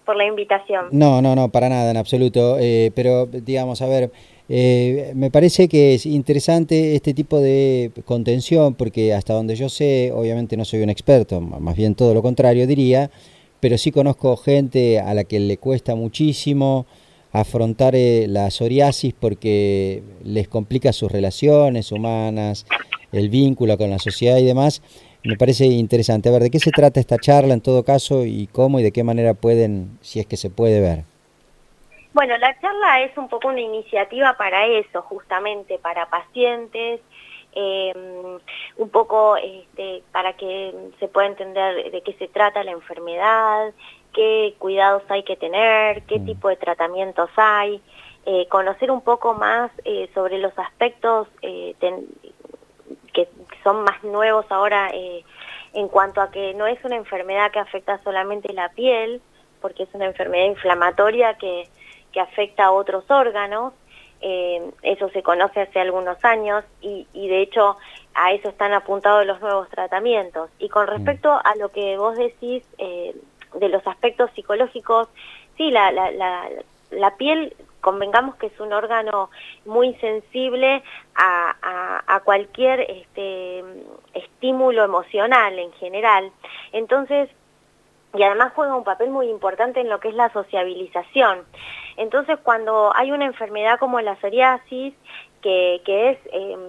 por la invitación. No, no, no, para nada, en absoluto. Pero, digamos, a ver, me parece que es interesante este tipo de contención, porque hasta donde yo sé, obviamente no soy un experto, más bien todo lo contrario diría, pero sí conozco gente a la que le cuesta muchísimo afrontar la psoriasis porque les complica sus relaciones humanas, el vínculo con la sociedad y demás. Me parece interesante. A ver, ¿de qué se trata esta charla en todo caso y cómo y de qué manera pueden, si es que se puede ver? Bueno, la charla es un poco una iniciativa para eso, justamente para pacientes, eh, un poco para que se pueda entender de qué se trata la enfermedad, qué cuidados hay que tener, qué Mm. tipo de tratamientos hay, conocer un poco más sobre los aspectos que son más nuevos ahora en cuanto a que no es una enfermedad que afecta solamente la piel, porque es una enfermedad inflamatoria que afecta a otros órganos. Eso se conoce hace algunos años y de hecho a eso están apuntados los nuevos tratamientos. Y con Mm. respecto a lo que vos decís de los aspectos psicológicos, sí, la piel, convengamos que es un órgano muy sensible a cualquier estímulo emocional en general. Entonces, y además juega un papel muy importante en lo que es la sociabilización. Entonces, cuando hay una enfermedad como la psoriasis, que es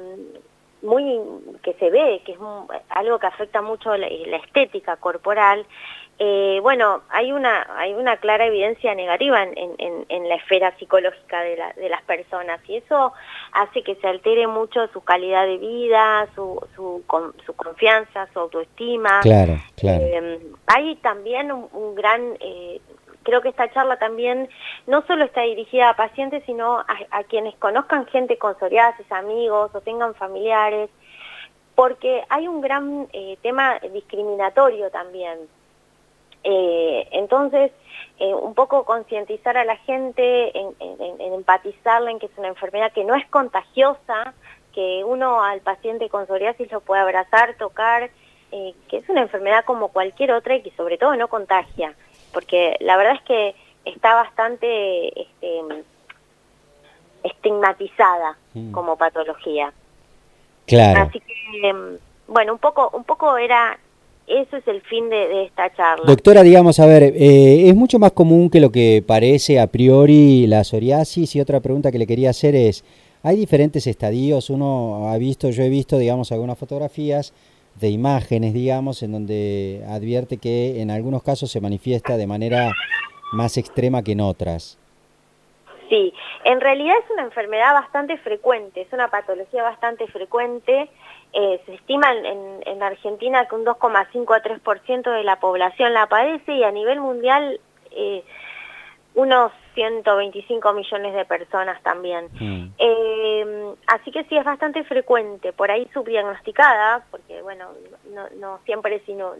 que se ve, que es algo que afecta mucho la estética corporal, bueno, hay una clara evidencia negativa en la esfera psicológica de las personas, y eso hace que se altere mucho su calidad de vida, su confianza, su autoestima. Claro, claro. Hay también un gran, creo que esta charla también no solo está dirigida a pacientes, sino a quienes conozcan gente con psoriasis, amigos o tengan familiares, porque hay un gran tema discriminatorio también. Entonces, un poco concientizar a la gente, en empatizarla en que es una enfermedad que no es contagiosa, que uno al paciente con psoriasis lo puede abrazar, tocar, que es una enfermedad como cualquier otra y que sobre todo no contagia, porque la verdad es que está bastante estigmatizada como patología. Claro. Así que, bueno, un poco era, eso es el fin de esta charla. Doctora, digamos, a ver, es mucho más común que lo que parece a priori la psoriasis. Y otra pregunta que le quería hacer es, ¿hay diferentes estadios? Uno ha visto, yo he visto, digamos, algunas fotografías de imágenes, digamos, en donde advierte que en algunos casos se manifiesta de manera más extrema que en otras. Sí, en realidad es una enfermedad bastante frecuente, es una patología bastante frecuente. Se estima en Argentina que un 2,5 a 3% de la población la padece, y a nivel mundial unos 125 millones de personas también. Mm. Así que sí, es bastante frecuente, por ahí subdiagnosticada, porque bueno, no siempre, sino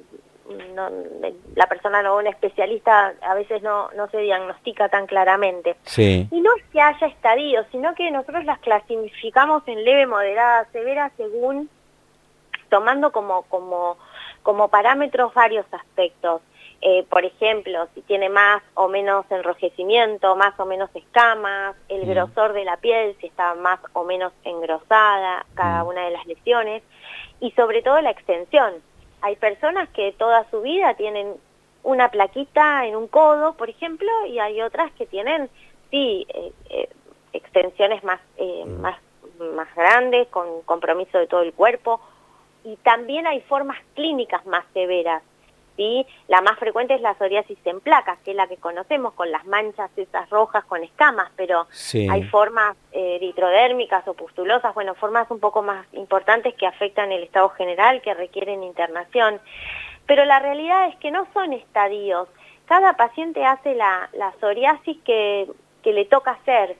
la persona no, un especialista a veces no se diagnostica tan claramente. Sí. Y no es que haya estadios, sino que nosotros las clasificamos en leve, moderada, severa, según, tomando como parámetros varios aspectos. Por ejemplo, si tiene más o menos enrojecimiento, más o menos escamas, el grosor de la piel, si está más o menos engrosada cada una de las lesiones, y sobre todo la extensión. Hay personas que toda su vida tienen una plaquita en un codo, por ejemplo, y hay otras que tienen, sí, extensiones más grandes, con compromiso de todo el cuerpo, y también hay formas clínicas más severas, ¿sí? La más frecuente es la psoriasis en placas, que es la que conocemos, con las manchas esas rojas con escamas, pero Sí. hay formas eritrodérmicas o pustulosas, bueno, formas un poco más importantes que afectan el estado general, que requieren internación. Pero la realidad es que no son estadios. Cada paciente hace la psoriasis que le toca hacer.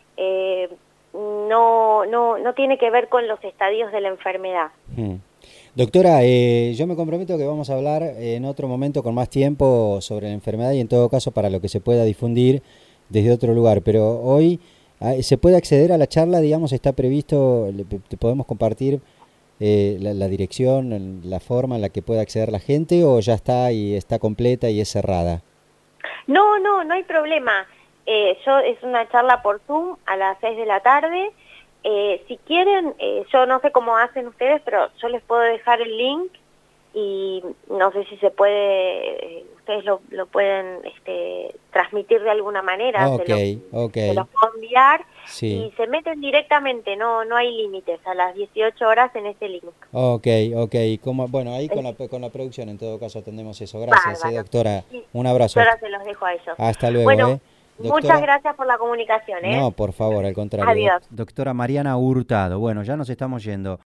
No tiene que ver con los estadios de la enfermedad. Doctora, yo me comprometo que vamos a hablar en otro momento con más tiempo sobre la enfermedad y en todo caso para lo que se pueda difundir desde otro lugar. Pero hoy se puede acceder a la charla, digamos, está previsto, te podemos compartir la dirección, la forma en la que puede acceder la gente, o ya está y está completa y es cerrada. No hay problema. Es una charla por Zoom a las 6 de la tarde. Si quieren, yo no sé cómo hacen ustedes, pero yo les puedo dejar el link y no sé si se puede, ustedes lo pueden transmitir de alguna manera, Okay, se los puedo enviar sí. y se meten directamente, no hay límites, a las 18 horas en ese link. Okay. Bueno, ahí Es con la producción en todo caso atendemos eso. Gracias, bárbaro. doctora. Sí, Un yo abrazo. ahora se los dejo a ellos. Hasta luego, Bueno, muchas Doctora. gracias por la comunicación, No, por favor, al contrario. Adiós. Doctora Mariana Hurtado. Bueno, ya nos estamos yendo.